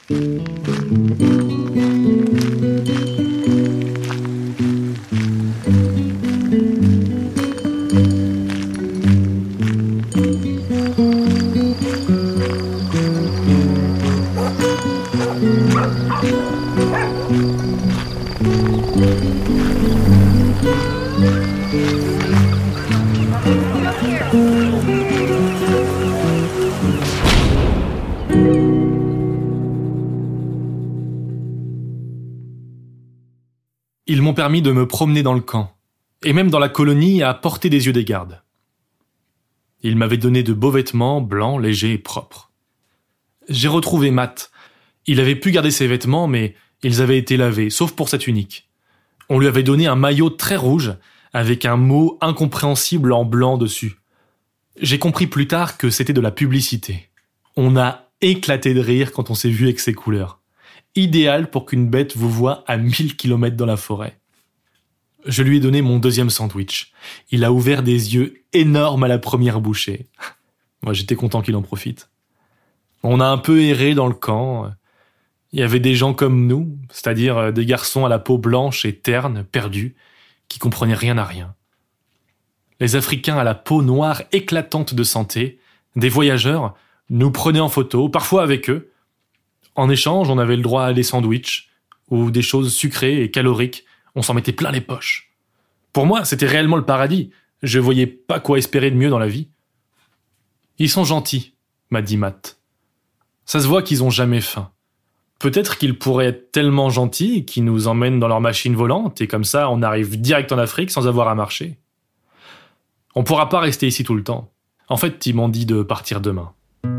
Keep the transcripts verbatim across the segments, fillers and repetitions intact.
Ils m'ont permis de me promener dans le camp, et même dans la colonie à portée des yeux des gardes. Ils m'avaient donné de beaux vêtements, blancs, légers et propres. J'ai retrouvé Matt. Il avait pu garder ses vêtements, mais ils avaient été lavés, sauf pour sa tunique. On lui avait donné un maillot très rouge, avec un mot incompréhensible en blanc dessus. J'ai compris plus tard que c'était de la publicité. On a éclaté de rire quand on s'est vu avec ces couleurs. Idéal pour qu'une bête vous voie à mille kilomètres dans la forêt. Je lui ai donné mon deuxième sandwich. Il a ouvert des yeux énormes à la première bouchée. Moi, j'étais content qu'il en profite. On a un peu erré dans le camp. Il y avait des gens comme nous, c'est-à-dire des garçons à la peau blanche et terne, perdus, qui comprenaient rien à rien. Les Africains à la peau noire éclatante de santé, des voyageurs, nous prenaient en photo, parfois avec eux. En échange, on avait le droit à des sandwichs ou des choses sucrées et caloriques. On s'en mettait plein les poches. Pour moi, c'était réellement le paradis. Je voyais pas quoi espérer de mieux dans la vie. Ils sont gentils, m'a dit Matt. Ça se voit qu'ils ont jamais faim. Peut-être qu'ils pourraient être tellement gentils qu'ils nous emmènent dans leur machine volante et comme ça, on arrive direct en Afrique sans avoir à marcher. On pourra pas rester ici tout le temps. En fait, ils m'ont dit de partir demain.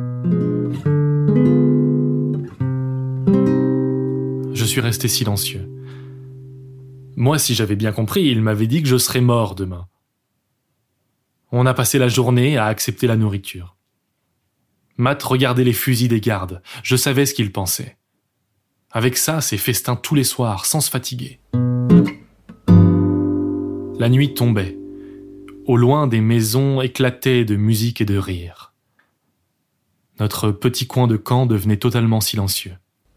Je suis resté silencieux. Moi, si j'avais bien compris, il m'avait dit que je serais mort demain. On a passé la journée à accepter la nourriture. Matt regardait les fusils des gardes. Je savais ce qu'il pensait. Avec ça, c'est festin tous les soirs, sans se fatiguer. La nuit tombait. Au loin, des maisons éclataient de musique et de rire. Notre petit coin de camp devenait totalement silencieux.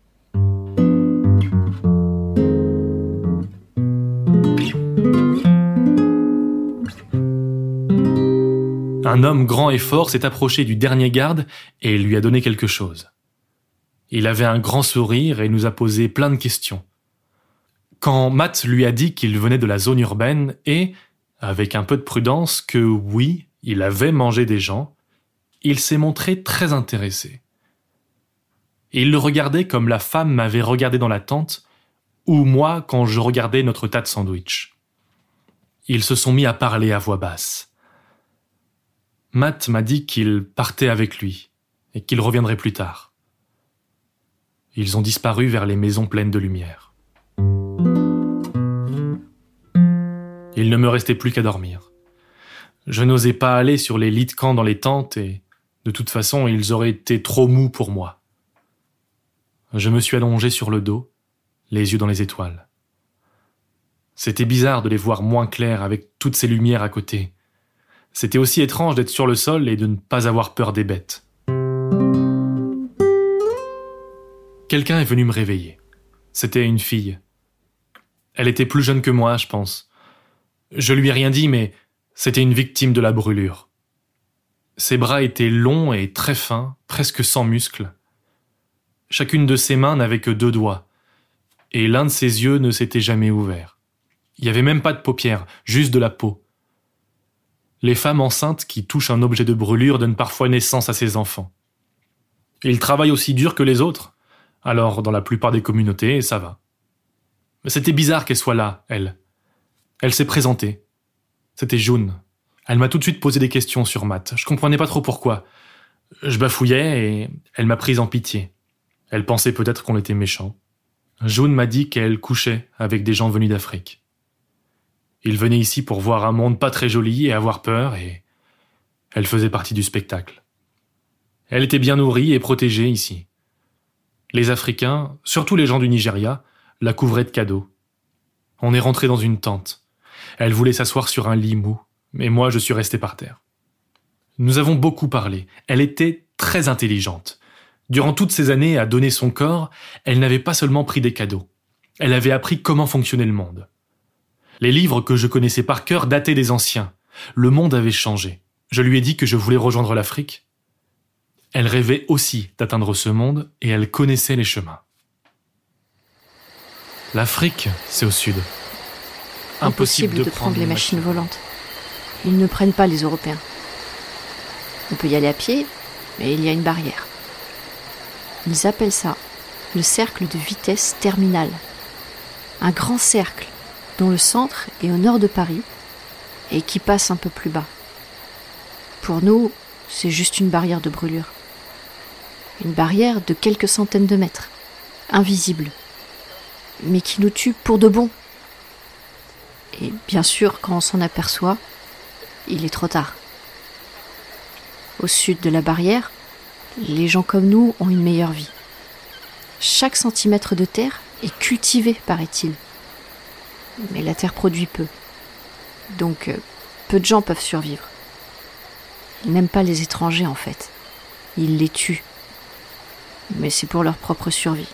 Un homme grand et fort s'est approché du dernier garde et lui a donné quelque chose. Il avait un grand sourire et nous a posé plein de questions. Quand Matt lui a dit qu'il venait de la zone urbaine et, avec un peu de prudence, que oui, il avait mangé des gens, il s'est montré très intéressé. Il le regardait comme la femme m'avait regardé dans la tente ou moi quand je regardais notre tas de sandwichs. Ils se sont mis à parler à voix basse. Matt m'a dit qu'il partait avec lui et qu'il reviendrait plus tard. Ils ont disparu vers les maisons pleines de lumière. Il ne me restait plus qu'à dormir. Je n'osais pas aller sur les lits de camp dans les tentes et, de toute façon, ils auraient été trop mous pour moi. Je me suis allongé sur le dos, les yeux dans les étoiles. C'était bizarre de les voir moins clairs avec toutes ces lumières à côté. C'était aussi étrange d'être sur le sol et de ne pas avoir peur des bêtes. Quelqu'un est venu me réveiller. C'était une fille. Elle était plus jeune que moi, je pense. Je lui ai rien dit, mais c'était une victime de la brûlure. Ses bras étaient longs et très fins, presque sans muscles. Chacune de ses mains n'avait que deux doigts, et l'un de ses yeux ne s'était jamais ouvert. Il n'y avait même pas de paupières, juste de la peau. Les femmes enceintes qui touchent un objet de brûlure donnent parfois naissance à ces enfants. Ils travaillent aussi dur que les autres, alors dans la plupart des communautés, ça va. Mais c'était bizarre qu'elle soit là, elle. Elle s'est présentée. C'était June. Elle m'a tout de suite posé des questions sur Matt. Je comprenais pas trop pourquoi. Je bafouillais et elle m'a prise en pitié. Elle pensait peut-être qu'on était méchants. June m'a dit qu'elle couchait avec des gens venus d'Afrique. Ils venaient ici pour voir un monde pas très joli et avoir peur, et elle faisait partie du spectacle. Elle était bien nourrie et protégée ici. Les Africains, surtout les gens du Nigeria, la couvraient de cadeaux. On est rentré dans une tente. Elle voulait s'asseoir sur un lit mou, mais moi je suis resté par terre. Nous avons beaucoup parlé. Elle était très intelligente. Durant toutes ces années à donner son corps, elle n'avait pas seulement pris des cadeaux. Elle avait appris comment fonctionnait le monde. Les livres que je connaissais par cœur dataient des anciens. Le monde avait changé. Je lui ai dit que je voulais rejoindre l'Afrique. Elle rêvait aussi d'atteindre ce monde et elle connaissait les chemins. L'Afrique, c'est au sud. Impossible, Impossible de, de prendre les machines volantes. Ils ne prennent pas les Européens. On peut y aller à pied, mais il y a une barrière. Ils appellent ça le cercle de vitesse terminale. Un grand cercle dont le centre est au nord de Paris et qui passe un peu plus bas. Pour nous, c'est juste une barrière de brûlure. Une barrière de quelques centaines de mètres, invisible, mais qui nous tue pour de bon. Et bien sûr, quand on s'en aperçoit, il est trop tard. Au sud de la barrière, les gens comme nous ont une meilleure vie. Chaque centimètre de terre est cultivé, paraît-il. Mais la terre produit peu. Donc, euh, peu de gens peuvent survivre. Ils n'aiment pas les étrangers, en fait. Ils les tuent. Mais c'est pour leur propre survie.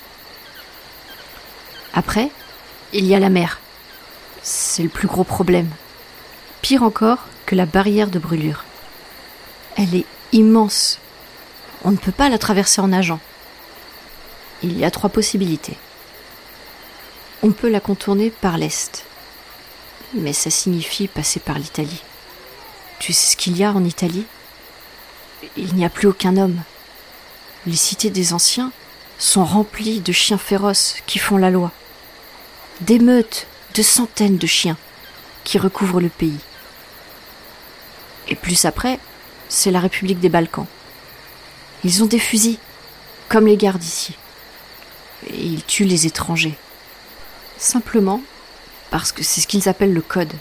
Après, il y a la mer. C'est le plus gros problème. Pire encore que la barrière de brûlure. Elle est immense. On ne peut pas la traverser en nageant. Il y a trois possibilités. On peut la contourner par l'est. Mais ça signifie passer par l'Italie. Tu sais ce qu'il y a en Italie ? Il n'y a plus aucun homme. Les cités des anciens sont remplies de chiens féroces qui font la loi. D'émeutes de centaines de chiens qui recouvrent le pays. Et plus après, c'est la République des Balkans. Ils ont des fusils, comme les gardes ici. Et ils tuent les étrangers. Simplement parce que c'est ce qu'ils appellent le code.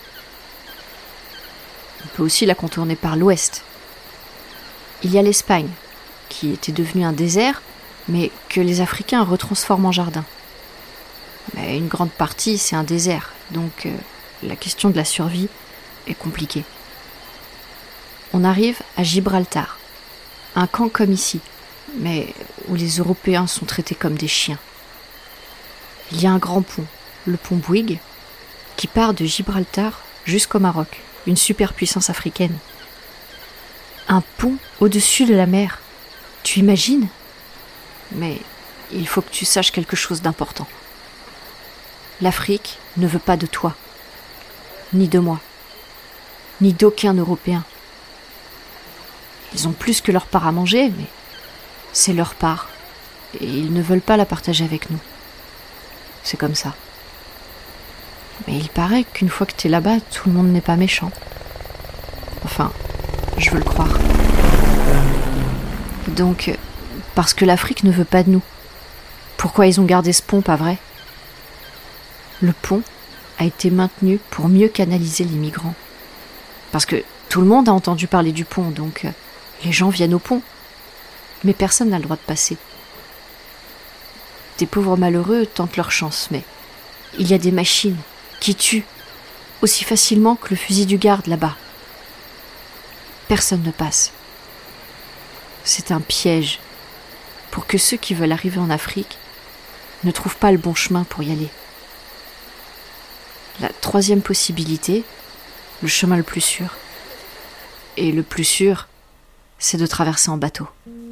On peut aussi la contourner par l'ouest. Il y a l'Espagne, qui était devenue un désert, mais que les Africains retransforment en jardin. Mais une grande partie, c'est un désert, donc euh, la question de la survie est compliquée. On arrive à Gibraltar, un camp comme ici, mais où les Européens sont traités comme des chiens. Il y a un grand pont, le pont Bouygues, qui part de Gibraltar jusqu'au Maroc, une superpuissance africaine. Un pont au-dessus de la mer. Tu imagines ? Mais il faut que tu saches quelque chose d'important. L'Afrique ne veut pas de toi, ni de moi, ni d'aucun Européen. Ils ont plus que leur part à manger, mais c'est leur part, et ils ne veulent pas la partager avec nous. C'est comme ça. Mais il paraît qu'une fois que t'es là-bas, tout le monde n'est pas méchant. Enfin, je veux le croire. Donc, parce que l'Afrique ne veut pas de nous. Pourquoi ils ont gardé ce pont, pas vrai ? Le pont a été maintenu pour mieux canaliser les migrants. Parce que tout le monde a entendu parler du pont, donc euh, les gens viennent au pont. Mais personne n'a le droit de passer. Des pauvres malheureux tentent leur chance, mais il y a des machines qui tuent aussi facilement que le fusil du garde là-bas. Personne ne passe. C'est un piège pour que ceux qui veulent arriver en Afrique ne trouvent pas le bon chemin pour y aller. La troisième possibilité, le chemin le plus sûr. Et le plus sûr, c'est de traverser en bateau.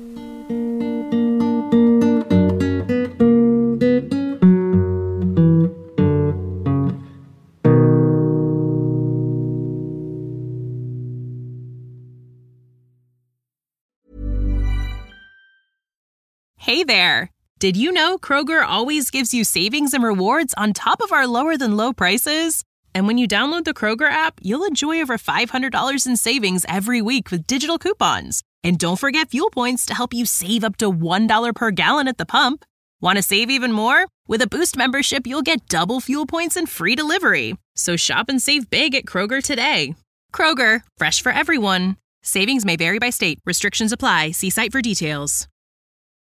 Hey there! Did you know Kroger always gives you savings and rewards on top of our lower-than-low prices? And when you download the Kroger app, you'll enjoy over five hundred dollars in savings every week with digital coupons. And don't forget fuel points to help you save up to one dollar per gallon at the pump. Want to save even more? With a Boost membership, you'll get double fuel points and free delivery. So shop and save big at Kroger today. Kroger, fresh for everyone. Savings may vary by state. Restrictions apply. See site for details.